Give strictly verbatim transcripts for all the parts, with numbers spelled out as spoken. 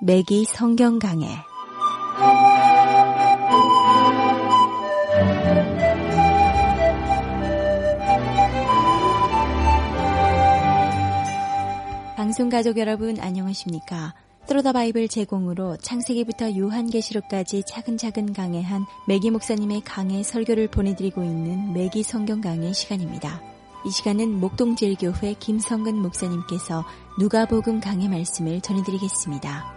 매기 성경 강해. 방송 가족 여러분 안녕하십니까? 트로더 바이블 제공으로 창세기부터 요한계시록까지 차근차근 강해한 매기 목사님의 강해 설교를 보내드리고 있는 매기 성경 강해 시간입니다. 이 시간은 목동제일교회 김성근 목사님께서 누가복음 강해 말씀을 전해드리겠습니다.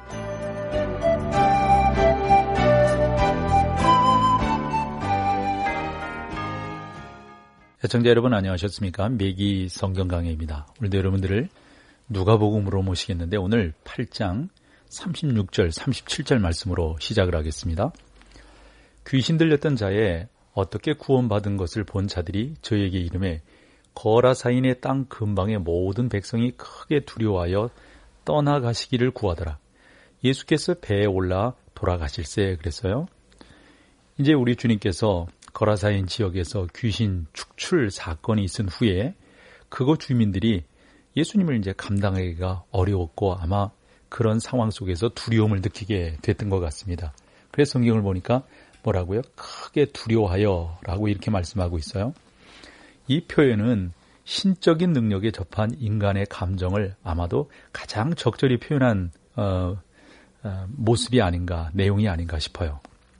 시청자 여러분 안녕하셨습니까? 매기 성경 강해입니다. 오늘도 여러분들을 누가복음으로 모시겠는데 오늘 팔 장 삼십육 절 삼십칠 절 말씀으로 시작을 하겠습니다. 귀신 들렸던 자에 어떻게 구원받은 것을 본 자들이 저에게 이르매 거라사인의 땅 근방의 모든 백성이 크게 두려워하여 떠나가시기를 구하더라. 예수께서 배에 올라 돌아가실세 그랬어요. 이제 우리 주님께서 거라사인 지역에서 귀신 축출 사건이 있은 후에 그곳 주민들이 예수님을 이제 감당하기가 어려웠고 아마 그런 상황 속에서 두려움을 느끼게 됐던 것 같습니다. 그래서 성경을 보니까 뭐라고요? 크게 두려워하여 라고 이렇게 말씀하고 있어요. 이 표현은 신적인 능력에 접한 인간의 감정을 아마도 가장 적절히 표현한 어, 어, 모습이 아닌가, 내용이 아닌가 싶어요.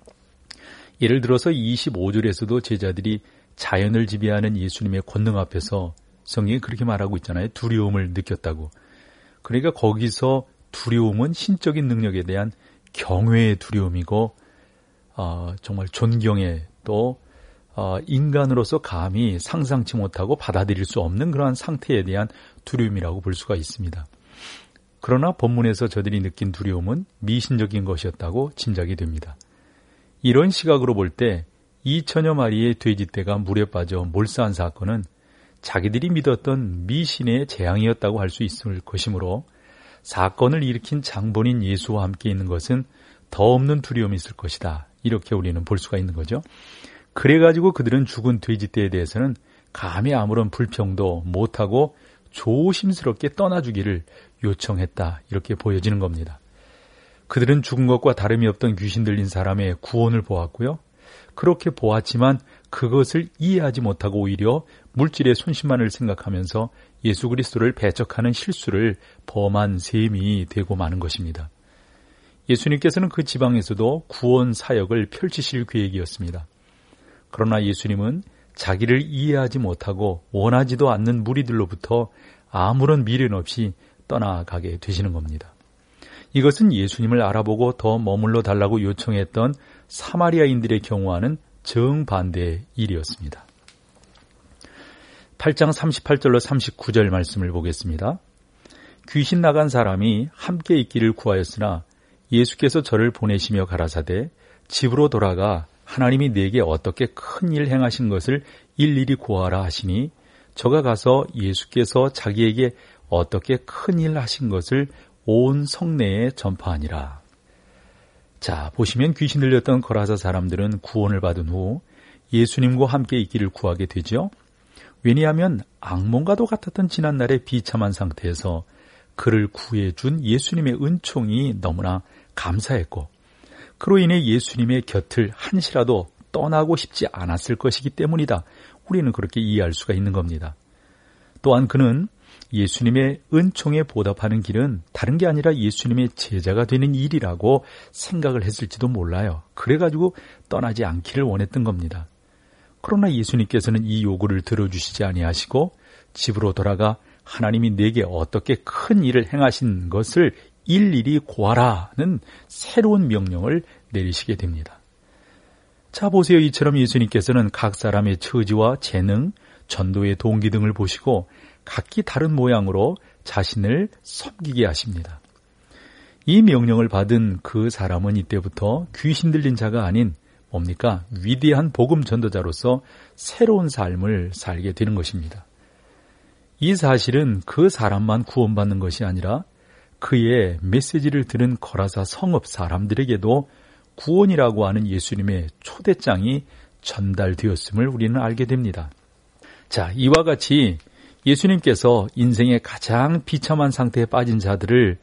예를 들어서 이십오 절에서도 제자들이 자연을 지배하는 예수님의 권능 앞에서 성경이 그렇게 말하고 있잖아요. 두려움을 느꼈다고. 그러니까 거기서 두려움은 신적인 능력에 대한 경외의 두려움이고 어, 정말 존경의 또 어, 인간으로서 감히 상상치 못하고 받아들일 수 없는 그러한 상태에 대한 두려움이라고 볼 수가 있습니다. 그러나 본문에서 저들이 느낀 두려움은 미신적인 것이었다고 짐작이 됩니다. 이런 시각으로 볼 때 이천여 마리의 돼지떼가 물에 빠져 몰사한 사건은 자기들이 믿었던 미신의 재앙이었다고 할 수 있을 것이므로 사건을 일으킨 장본인 예수와 함께 있는 것은 더 없는 두려움이 있을 것이다. 이렇게 우리는 볼 수가 있는 거죠. 그래가지고 그들은 죽은 돼지떼에 대해서는 감히 아무런 불평도 못하고 조심스럽게 떠나주기를 요청했다. 이렇게 보여지는 겁니다. 그들은 죽은 것과 다름이 없던 귀신 들린 사람의 구원을 보았고요. 그렇게 보았지만 그것을 이해하지 못하고 오히려 물질의 손실만을 생각하면서 예수 그리스도를 배척하는 실수를 범한 셈이 되고 마는 것입니다. 예수님께서는 그 지방에서도 구원 사역을 펼치실 계획이었습니다. 그러나 예수님은 자기를 이해하지 못하고 원하지도 않는 무리들로부터 아무런 미련 없이 떠나가게 되시는 겁니다. 이것은 예수님을 알아보고 더 머물러 달라고 요청했던 사마리아인들의 경우와는 정반대의 일이었습니다. 팔 장 삼십팔 절로 삼십구 절 말씀을 보겠습니다. 귀신 나간 사람이 함께 있기를 구하였으나 예수께서 저를 보내시며 가라사대 집으로 돌아가 하나님이 내게 어떻게 큰 일 행하신 것을 일일이 고하라 하시니 저가 가서 예수께서 자기에게 어떻게 큰 일 하신 것을 온 성내에 전파하니라. 자, 보시면 귀신 들렸던 거라사 사람들은 구원을 받은 후 예수님과 함께 있기를 구하게 되죠. 왜냐하면 악몽과도 같았던 지난날의 비참한 상태에서 그를 구해준 예수님의 은총이 너무나 감사했고 그로 인해 예수님의 곁을 한시라도 떠나고 싶지 않았을 것이기 때문이다. 우리는 그렇게 이해할 수가 있는 겁니다. 또한 그는 예수님의 은총에 보답하는 길은 다른 게 아니라 예수님의 제자가 되는 일이라고 생각을 했을지도 몰라요. 그래가지고 떠나지 않기를 원했던 겁니다. 그러나 예수님께서는 이 요구를 들어주시지 아니하시고 집으로 돌아가 하나님이 내게 어떻게 큰 일을 행하신 것을 일일이 고하라는 새로운 명령을 내리시게 됩니다. 자, 보세요. 이처럼 예수님께서는 각 사람의 처지와 재능, 전도의 동기 등을 보시고 각기 다른 모양으로 자신을 섬기게 하십니다. 이 명령을 받은 그 사람은 이때부터 귀신 들린 자가 아닌 뭡니까? 위대한 복음 전도자로서 새로운 삶을 살게 되는 것입니다. 이 사실은 그 사람만 구원받는 것이 아니라 그의 메시지를 들은 거라사 성읍 사람들에게도 구원이라고 하는 예수님의 초대장이 전달되었음을 우리는 알게 됩니다. 자, 이와 같이 예수님께서 인생의 가장 비참한 상태에 빠진 자들을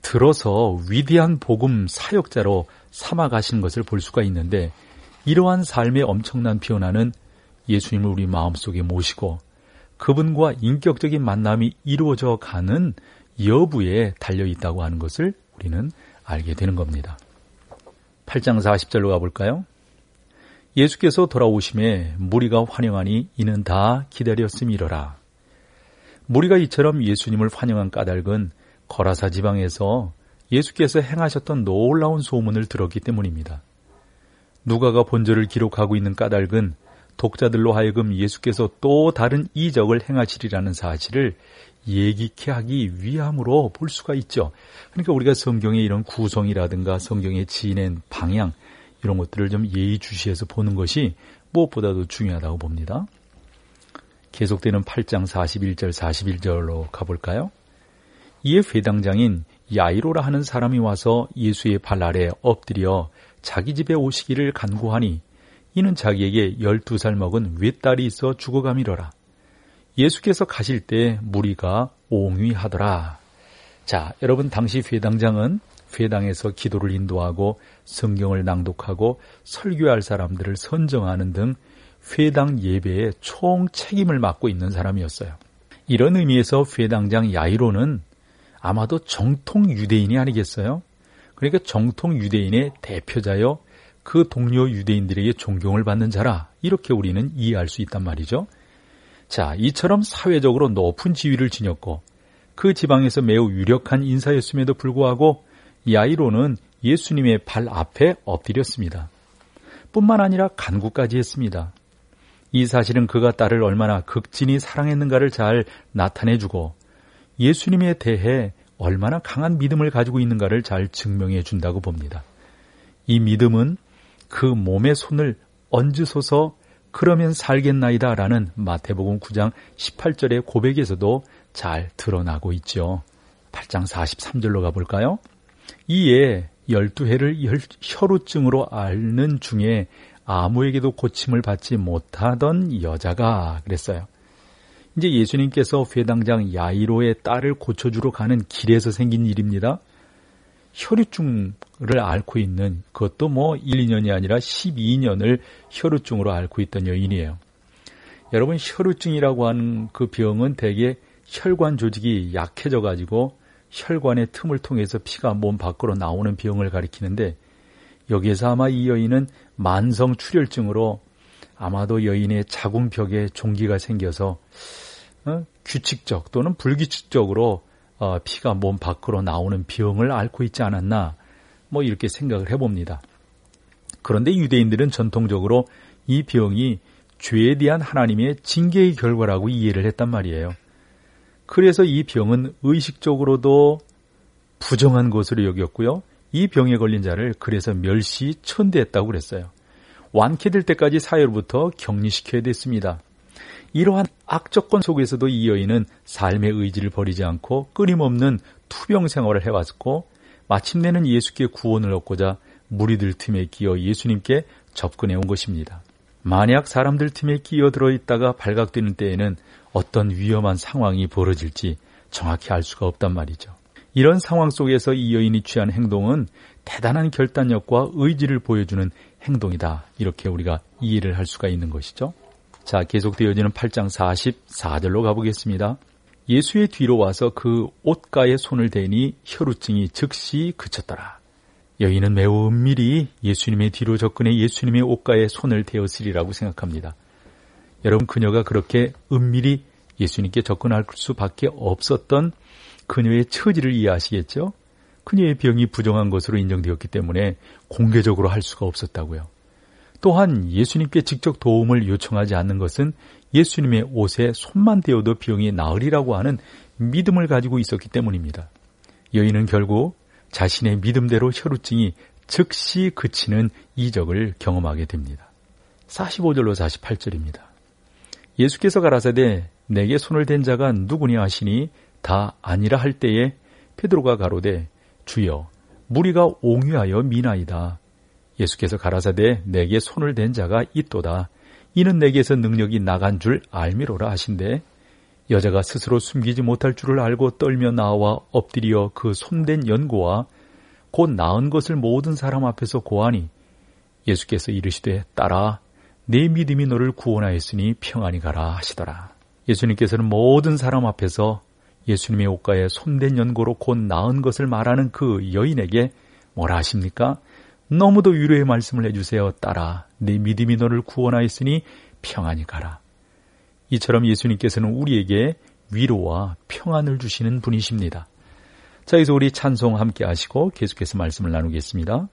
들어서 위대한 복음 사역자로 삼아가신 것을 볼 수가 있는데, 이러한 삶의 엄청난 변화는 예수님을 우리 마음속에 모시고 그분과 인격적인 만남이 이루어져 가는 여부에 달려있다고 하는 것을 우리는 알게 되는 겁니다. 팔 장 사십 절로 가볼까요? 예수께서 돌아오심에 무리가 환영하니 이는 다 기다렸음이로라. 무리가 이처럼 예수님을 환영한 까닭은 거라사 지방에서 예수께서 행하셨던 놀라운 소문을 들었기 때문입니다. 누가가 본절을 기록하고 있는 까닭은 독자들로 하여금 예수께서 또 다른 이적을 행하시리라는 사실을 얘기케 하기 위함으로 볼 수가 있죠. 그러니까 우리가 성경의 이런 구성이라든가 성경에 지닌 방향, 이런 것들을 좀 예의주시해서 보는 것이 무엇보다도 중요하다고 봅니다. 계속되는 팔 장 사십일 절 사십일 절로 가볼까요? 이에 회당장인 야이로라 하는 사람이 와서 예수의 발 아래 엎드려 자기 집에 오시기를 간구하니 이는 자기에게 열두 살 먹은 외딸이 있어 죽어가미러라. 예수께서 가실 때 무리가 옹위하더라. 자, 여러분, 당시 회당장은 회당에서 기도를 인도하고 성경을 낭독하고 설교할 사람들을 선정하는 등 회당 예배의 총 책임을 맡고 있는 사람이었어요. 이런 의미에서 회당장 야이로는 아마도 정통 유대인이 아니겠어요? 그러니까 정통 유대인의 대표자여 그 동료 유대인들에게 존경을 받는 자라, 이렇게 우리는 이해할 수 있단 말이죠. 자, 이처럼 사회적으로 높은 지위를 지녔고 그 지방에서 매우 유력한 인사였음에도 불구하고 야이로는 예수님의 발 앞에 엎드렸습니다. 뿐만 아니라 간구까지 했습니다. 이 사실은 그가 딸을 얼마나 극진히 사랑했는가를 잘 나타내주고 예수님에 대해 얼마나 강한 믿음을 가지고 있는가를 잘 증명해 준다고 봅니다. 이 믿음은 그 몸에 손을 얹으소서 그러면 살겠나이다 라는 마태복음 구 장 십팔 절의 고백에서도 잘 드러나고 있죠. 팔 장 사십삼 절로 가볼까요? 이에 열두 해를 혈우증으로 앓는 중에 아무에게도 고침을 받지 못하던 여자가 그랬어요. 이제 예수님께서 회당장 야이로의 딸을 고쳐주러 가는 길에서 생긴 일입니다. 혈우증을 앓고 있는, 그것도 뭐 일, 이 년이 아니라 십이 년을 혈우증으로 앓고 있던 여인이에요. 여러분, 혈우증이라고 하는 그 병은 대개 혈관 조직이 약해져가지고 혈관의 틈을 통해서 피가 몸 밖으로 나오는 병을 가리키는데, 여기에서 아마 이 여인은 만성 출혈증으로 아마도 여인의 자궁벽에 종기가 생겨서 어? 규칙적 또는 불규칙적으로 어, 피가 몸 밖으로 나오는 병을 앓고 있지 않았나, 뭐 이렇게 생각을 해봅니다. 그런데 유대인들은 전통적으로 이 병이 죄에 대한 하나님의 징계의 결과라고 이해를 했단 말이에요. 그래서 이 병은 의식적으로도 부정한 것으로 여겼고요. 이 병에 걸린 자를 그래서 멸시 천대했다고 그랬어요. 완쾌될 때까지 사회로부터 격리시켜야 됐습니다. 이러한 악조건 속에서도 이 여인은 삶의 의지를 버리지 않고 끊임없는 투병 생활을 해왔고, 마침내는 예수께 구원을 얻고자 무리들 틈에 끼어 예수님께 접근해 온 것입니다. 만약 사람들 틈에 끼어들어 있다가 발각되는 때에는 어떤 위험한 상황이 벌어질지 정확히 알 수가 없단 말이죠. 이런 상황 속에서 이 여인이 취한 행동은 대단한 결단력과 의지를 보여주는 행동이다, 이렇게 우리가 이해를 할 수가 있는 것이죠. 자, 계속되어지는 팔 장 사십사 절로 가보겠습니다. 예수의 뒤로 와서 그 옷가에 손을 대니 혈우증이 즉시 그쳤더라. 여인은 매우 은밀히 예수님의 뒤로 접근해 예수님의 옷가에 손을 대었으리라고 생각합니다. 여러분, 그녀가 그렇게 은밀히 예수님께 접근할 수밖에 없었던 그녀의 처지를 이해하시겠죠? 그녀의 병이 부정한 것으로 인정되었기 때문에 공개적으로 할 수가 없었다고요. 또한 예수님께 직접 도움을 요청하지 않는 것은 예수님의 옷에 손만 대어도 병이 나으리라고 하는 믿음을 가지고 있었기 때문입니다. 여인은 결국 자신의 믿음대로 혈우증이 즉시 그치는 이적을 경험하게 됩니다. 사십오 절로 사십팔 절입니다. 예수께서 가라사대 내게 손을 댄 자가 누구냐 하시니 다 아니라 할 때에 베드로가 가로되 주여 무리가 옹유하여 미나이다. 예수께서 가라사대 내게 손을 댄 자가 있도다. 이는 내게서 능력이 나간 줄 알미로라 하신대, 여자가 스스로 숨기지 못할 줄을 알고 떨며 나와 엎드려 그 손댄 연고와 곧 나은 것을 모든 사람 앞에서 고하니 예수께서 이르시되 딸아 내 믿음이 너를 구원하였으니 평안히 가라 하시더라. 예수님께서는 모든 사람 앞에서 예수님의 옷가에 손댄 연고로 곧 나은 것을 말하는 그 여인에게 뭐라 하십니까? 너무도 위로의 말씀을 해주세요. 딸아 내 믿음이 너를 구원하였으니 평안히 가라. 이처럼 예수님께서는 우리에게 위로와 평안을 주시는 분이십니다. 자, 여기서 우리 찬송 함께 하시고 계속해서 말씀을 나누겠습니다.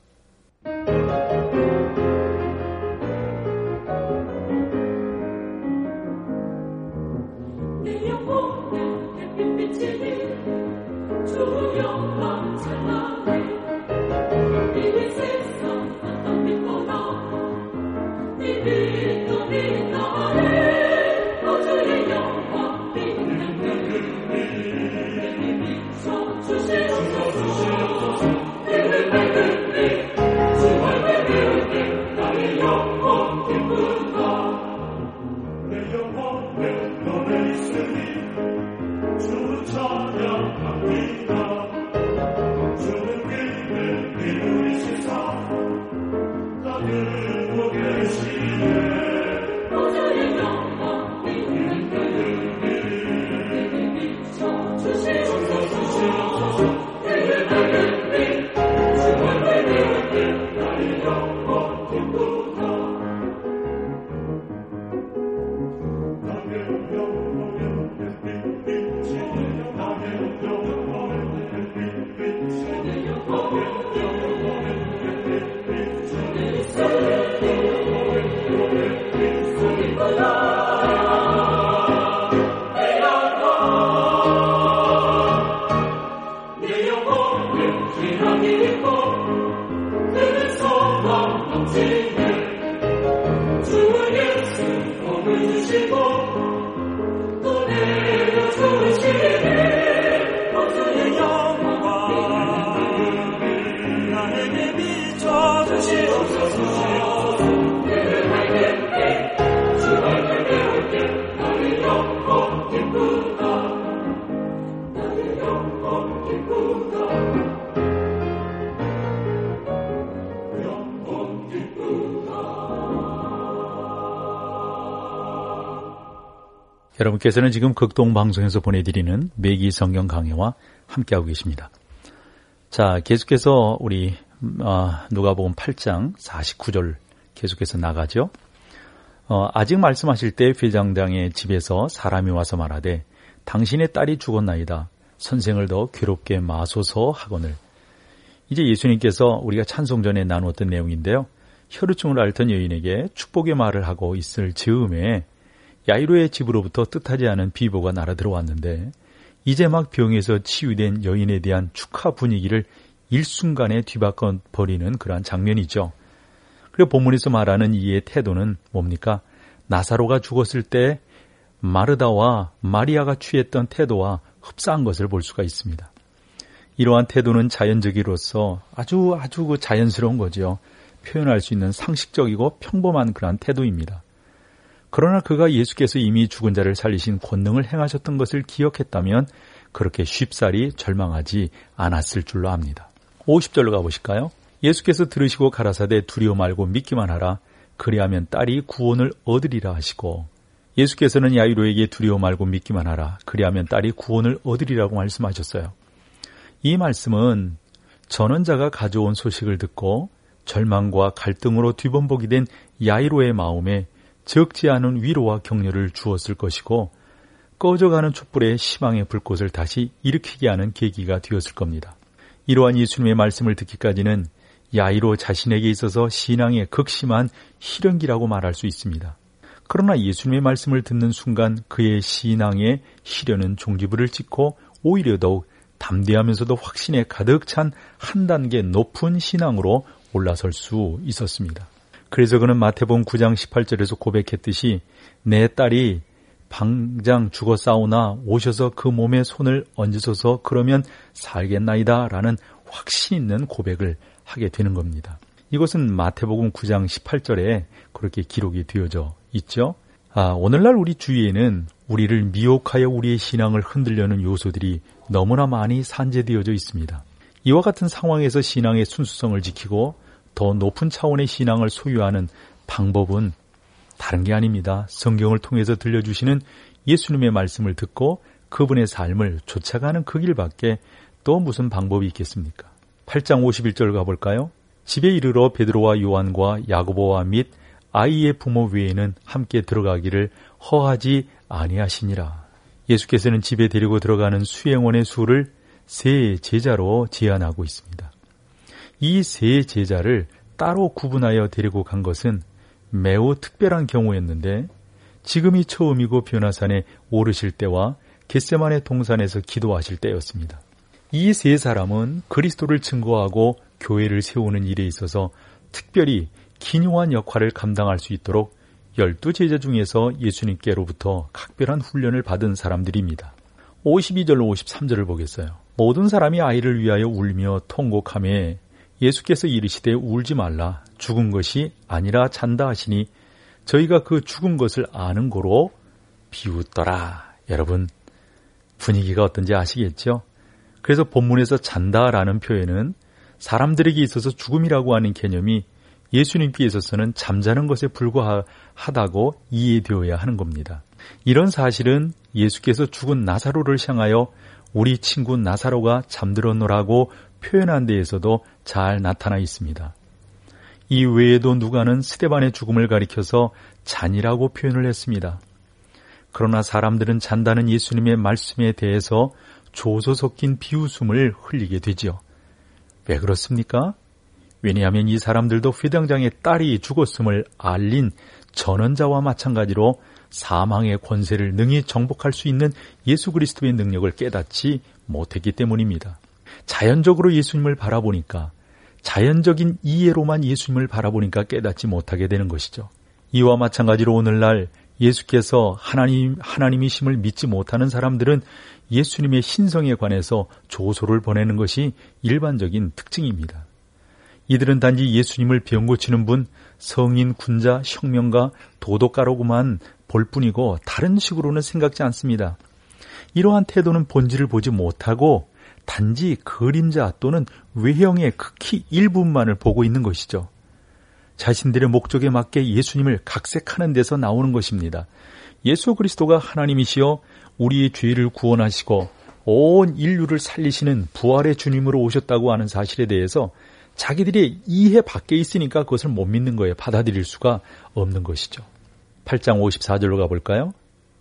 여러분께서는 지금 극동방송에서 보내드리는 매기 성경 강해와 함께하고 계십니다. 자, 계속해서 우리 어, 누가복음 팔 장 사십구 절 계속해서 나가죠. 어, 아직 말씀하실 때 회장장의 집에서 사람이 와서 말하되 당신의 딸이 죽었나이다. 선생을 더 괴롭게 마소서 하거늘. 이제 예수님께서 우리가 찬송 전에 나누었던 내용인데요. 혈루증을 앓던 여인에게 축복의 말을 하고 있을 즈음에 야이로의 집으로부터 뜻하지 않은 비보가 날아들어왔는데 이제 막 병에서 치유된 여인에 대한 축하 분위기를 일순간에 뒤바꿔 버리는 그러한 장면이죠. 그리고 본문에서 말하는 이의 태도는 뭡니까? 나사로가 죽었을 때 마르다와 마리아가 취했던 태도와 흡사한 것을 볼 수가 있습니다. 이러한 태도는 자연적이로서 아주 아주 그 자연스러운 거죠. 표현할 수 있는 상식적이고 평범한 그러한 태도입니다. 그러나 그가 예수께서 이미 죽은 자를 살리신 권능을 행하셨던 것을 기억했다면 그렇게 쉽사리 절망하지 않았을 줄로 압니다. 오십 절로 가보실까요? 예수께서 들으시고 가라사대 두려워 말고 믿기만 하라. 그리하면 딸이 구원을 얻으리라 하시고, 예수께서는 야이로에게 두려워 말고 믿기만 하라. 그리하면 딸이 구원을 얻으리라고 말씀하셨어요. 이 말씀은 전원자가 가져온 소식을 듣고 절망과 갈등으로 뒤범벅이 된 야이로의 마음에 적지 않은 위로와 격려를 주었을 것이고 꺼져가는 촛불에 희망의 불꽃을 다시 일으키게 하는 계기가 되었을 겁니다. 이러한 예수님의 말씀을 듣기까지는 야이로 자신에게 있어서 신앙의 극심한 희령기라고 말할 수 있습니다. 그러나 예수님의 말씀을 듣는 순간 그의 신앙의 희련은 종지부를 찍고 오히려 더욱 담대하면서도 확신에 가득 찬 한 단계 높은 신앙으로 올라설 수 있었습니다. 그래서 그는 마태복음 구 장 십팔 절에서 고백했듯이 내 딸이 방장 죽었사오나 오셔서 그 몸에 손을 얹으소서 그러면 살겠나이다 라는 확신 있는 고백을 하게 되는 겁니다. 이것은 마태복음 구 장 십팔 절에 그렇게 기록이 되어져 있죠. 아, 오늘날 우리 주위에는 우리를 미혹하여 우리의 신앙을 흔들려는 요소들이 너무나 많이 산재되어져 있습니다. 이와 같은 상황에서 신앙의 순수성을 지키고 더 높은 차원의 신앙을 소유하는 방법은 다른 게 아닙니다. 성경을 통해서 들려주시는 예수님의 말씀을 듣고 그분의 삶을 쫓아가는 그 길밖에 또 무슨 방법이 있겠습니까? 팔 장 오십일 절 가볼까요? 집에 이르러 베드로와 요한과 야고보와 및 아이의 부모 외에는 함께 들어가기를 허하지 아니하시니라. 예수께서는 집에 데리고 들어가는 수행원의 수를 세 제자로 제한하고 있습니다. 이 세 제자를 따로 구분하여 데리고 간 것은 매우 특별한 경우였는데 지금이 처음이고 변화산에 오르실 때와 겟세마네 동산에서 기도하실 때였습니다. 이 세 사람은 그리스도를 증거하고 교회를 세우는 일에 있어서 특별히 기묘한 역할을 감당할 수 있도록 열두 제자 중에서 예수님께로부터 각별한 훈련을 받은 사람들입니다. 오십이 절 오십삼 절을 보겠어요. 모든 사람이 아이를 위하여 울며 통곡하며 예수께서 이르시되 울지 말라 죽은 것이 아니라 잔다 하시니 저희가 그 죽은 것을 아는 고로 비웃더라. 여러분 분위기가 어떤지 아시겠죠? 그래서 본문에서 잔다라는 표현은 사람들에게 있어서 죽음이라고 하는 개념이 예수님께 있어서는 잠자는 것에 불과하다고 이해되어야 하는 겁니다. 이런 사실은 예수께서 죽은 나사로를 향하여 우리 친구 나사로가 잠들었노라고 표현한 데에서도 잘 나타나 있습니다. 이 외에도 누가는 스데반의 죽음을 가리켜서 잔이라고 표현을 했습니다. 그러나 사람들은 잔다는 예수님의 말씀에 대해서 조소 섞인 비웃음을 흘리게 되죠. 왜 그렇습니까? 왜냐하면 이 사람들도 회당장의 딸이 죽었음을 알린 전언자와 마찬가지로 사망의 권세를 능히 정복할 수 있는 예수 그리스도의 능력을 깨닫지 못했기 때문입니다. 자연적으로 예수님을 바라보니까, 자연적인 이해로만 예수님을 바라보니까 깨닫지 못하게 되는 것이죠. 이와 마찬가지로 오늘날 예수께서 하나님, 하나님이심을 믿지 못하는 사람들은 예수님의 신성에 관해서 조소를 보내는 것이 일반적인 특징입니다. 이들은 단지 예수님을 병고치는 분, 성인, 군자, 혁명가, 도덕가로만 볼 뿐이고 다른 식으로는 생각지 않습니다. 이러한 태도는 본질을 보지 못하고 단지 그림자 또는 외형의 극히 일부분만을 보고 있는 것이죠. 자신들의 목적에 맞게 예수님을 각색하는 데서 나오는 것입니다. 예수 그리스도가 하나님이시여 우리의 죄를 구원하시고 온 인류를 살리시는 부활의 주님으로 오셨다고 하는 사실에 대해서 자기들이 이해 밖에 있으니까 그것을 못 믿는 거예요. 받아들일 수가 없는 것이죠. 팔 장 오십사 절로 가볼까요?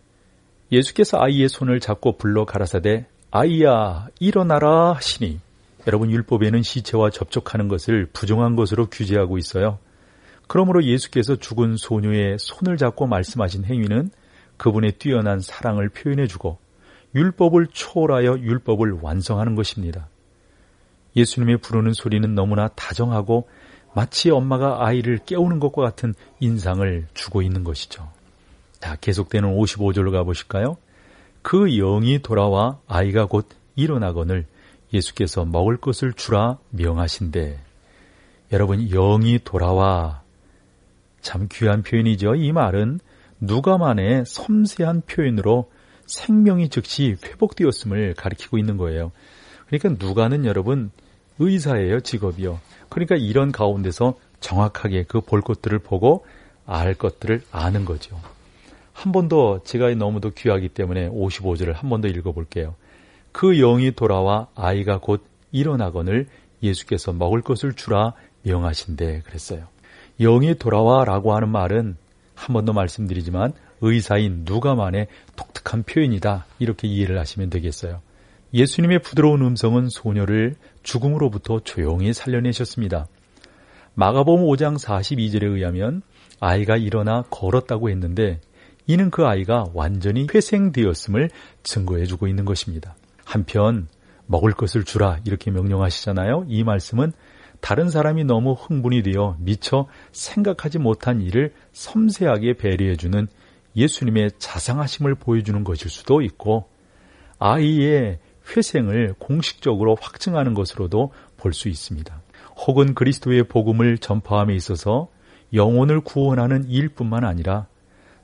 예수께서 아이의 손을 잡고 불러 가라사대 아이야 일어나라 하시니, 여러분 율법에는 시체와 접촉하는 것을 부정한 것으로 규제하고 있어요. 그러므로 예수께서 죽은 소녀의 손을 잡고 말씀하신 행위는 그분의 뛰어난 사랑을 표현해주고 율법을 초월하여 율법을 완성하는 것입니다. 예수님의 부르는 소리는 너무나 다정하고 마치 엄마가 아이를 깨우는 것과 같은 인상을 주고 있는 것이죠. 자, 계속되는 오십오 절로 가보실까요? 그 영이 돌아와 아이가 곧 일어나거늘 예수께서 먹을 것을 주라 명하신대. 여러분, 영이 돌아와, 참 귀한 표현이죠. 이 말은 누가만의 섬세한 표현으로 생명이 즉시 회복되었음을 가리키고 있는 거예요. 그러니까 누가는 여러분 의사예요, 직업이요. 그러니까 이런 가운데서 정확하게 그 볼 것들을 보고 알 것들을 아는 거죠. 한 번 더, 제가 너무도 귀하기 때문에 오십오 절을 한 번 더 읽어볼게요. 그 영이 돌아와 아이가 곧 일어나거늘 예수께서 먹을 것을 주라 명하신대 그랬어요. 영이 돌아와 라고 하는 말은 한 번 더 말씀드리지만 의사인 누가만의 독특한 표현이다, 이렇게 이해를 하시면 되겠어요. 예수님의 부드러운 음성은 소녀를 죽음으로부터 조용히 살려내셨습니다. 마가복음 오 장 사십이 절에 의하면 아이가 일어나 걸었다고 했는데 이는 그 아이가 완전히 회생되었음을 증거해주고 있는 것입니다. 한편 먹을 것을 주라 이렇게 명령하시잖아요. 이 말씀은 다른 사람이 너무 흥분이 되어 미처 생각하지 못한 일을 섬세하게 배려해주는 예수님의 자상하심을 보여주는 것일 수도 있고, 아이의 회생을 공식적으로 확증하는 것으로도 볼 수 있습니다. 혹은 그리스도의 복음을 전파함에 있어서 영혼을 구원하는 일뿐만 아니라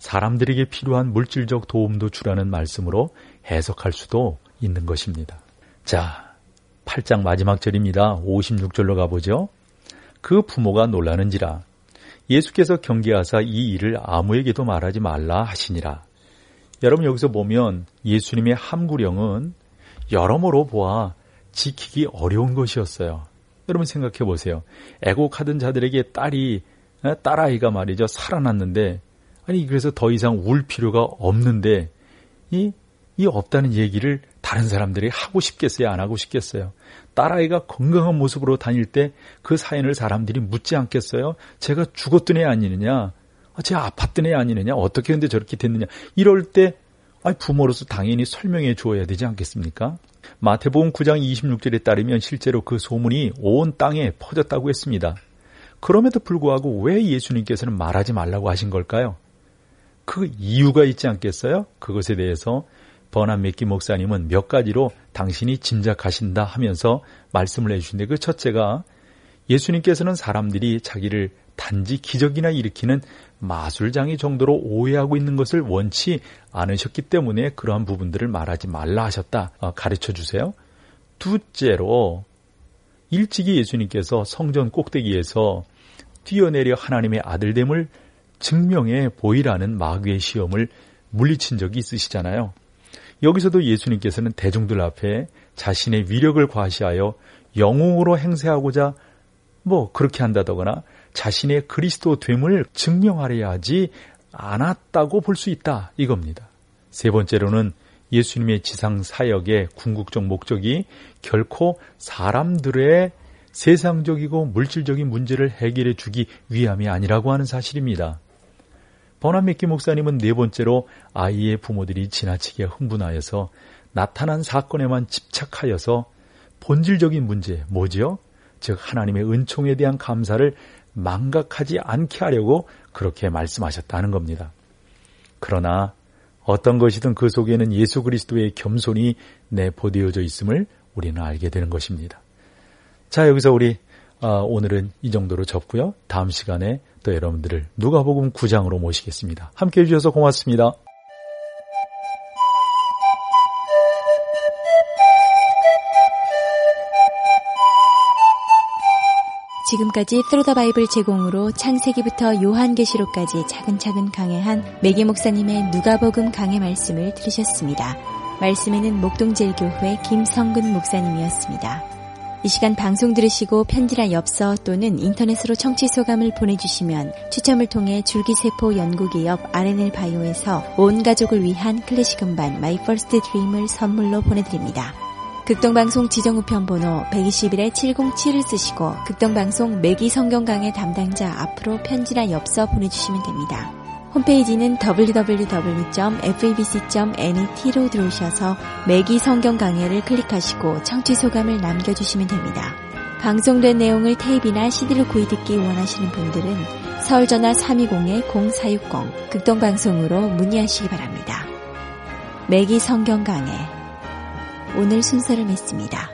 사람들에게 필요한 물질적 도움도 주라는 말씀으로 해석할 수도 있는 것입니다. 자, 팔 장 마지막 절입니다. 오십육 절로 가보죠. 그 부모가 놀라는지라 예수께서 경계하사 이 일을 아무에게도 말하지 말라 하시니라. 여러분 여기서 보면 예수님의 함구령은 여러모로 보아 지키기 어려운 것이었어요. 여러분 생각해 보세요. 애곡하던 자들에게 딸이, 딸아이가 말이죠. 살아났는데, 아니, 그래서 더 이상 울 필요가 없는데, 이, 이 없다는 얘기를 다른 사람들이 하고 싶겠어요? 안 하고 싶겠어요? 딸아이가 건강한 모습으로 다닐 때 그 사연을 사람들이 묻지 않겠어요? 제가 죽었던 애 아니느냐? 제가 아팠던 애 아니느냐? 어떻게 근데 저렇게 됐느냐? 이럴 때, 부모로서 당연히 설명해 주어야 되지 않겠습니까? 마태복음 구 장 이십육 절에 따르면 실제로 그 소문이 온 땅에 퍼졌다고 했습니다. 그럼에도 불구하고 왜 예수님께서는 말하지 말라고 하신 걸까요? 그 이유가 있지 않겠어요? 그것에 대해서 버나 맥기 목사님은 몇 가지로 당신이 짐작하신다 하면서 말씀을 해주신데, 그 첫째가 예수님께서는 사람들이 자기를 단지 기적이나 일으키는 마술장이 정도로 오해하고 있는 것을 원치 않으셨기 때문에 그러한 부분들을 말하지 말라 하셨다. 가르쳐 주세요. 둘째로 일찍이 예수님께서 성전 꼭대기에서 뛰어내려 하나님의 아들됨을 증명해 보이라는 마귀의 시험을 물리친 적이 있으시잖아요. 여기서도 예수님께서는 대중들 앞에 자신의 위력을 과시하여 영웅으로 행세하고자 뭐 그렇게 한다거나 자신의 그리스도 됨을 증명하려 하지 않았다고 볼 수 있다, 이겁니다. 세 번째로는 예수님의 지상 사역의 궁극적 목적이 결코 사람들의 세상적이고 물질적인 문제를 해결해 주기 위함이 아니라고 하는 사실입니다. 버나 맥기 목사님은 네 번째로 아이의 부모들이 지나치게 흥분하여서 나타난 사건에만 집착하여서 본질적인 문제, 뭐지요? 즉 하나님의 은총에 대한 감사를 망각하지 않게 하려고 그렇게 말씀하셨다는 겁니다. 그러나 어떤 것이든 그 속에는 예수 그리스도의 겸손이 내포되어져 있음을 우리는 알게 되는 것입니다. 자, 여기서 우리 오늘은 이 정도로 접고요. 다음 시간에 또 여러분들을 누가복음 구 장으로 모시겠습니다. 함께해 주셔서 고맙습니다. 지금까지 Through the Bible 제공으로 창세기부터 요한계시록까지 차근차근 강해한 매기 목사님의 누가복음 강해 말씀을 들으셨습니다. 말씀에는 목동제일교회 김성근 목사님이었습니다. 이 시간 방송 들으시고 편지나 엽서 또는 인터넷으로 청취 소감을 보내주시면 추첨을 통해 줄기세포 연구기업 알엔엘 바이오에서 온 가족을 위한 클래식 음반 My First Dream을 선물로 보내드립니다. 극동방송 지정우편 번호 백이십일 칠공칠을 쓰시고 극동방송 매기 성경강의 담당자 앞으로 편지나 엽서 보내주시면 됩니다. 홈페이지는 더블유 더블유 더블유 점 에프이비씨 점 net로 들어오셔서 매기 성경강해를 클릭하시고 청취소감을 남겨주시면 됩니다. 방송된 내용을 테이프나 씨디로 구입듣기 원하시는 분들은 서울전화 삼이공 공사육공 극동방송으로 문의하시기 바랍니다. 매기 성경강해 오늘 순서를 맺습니다.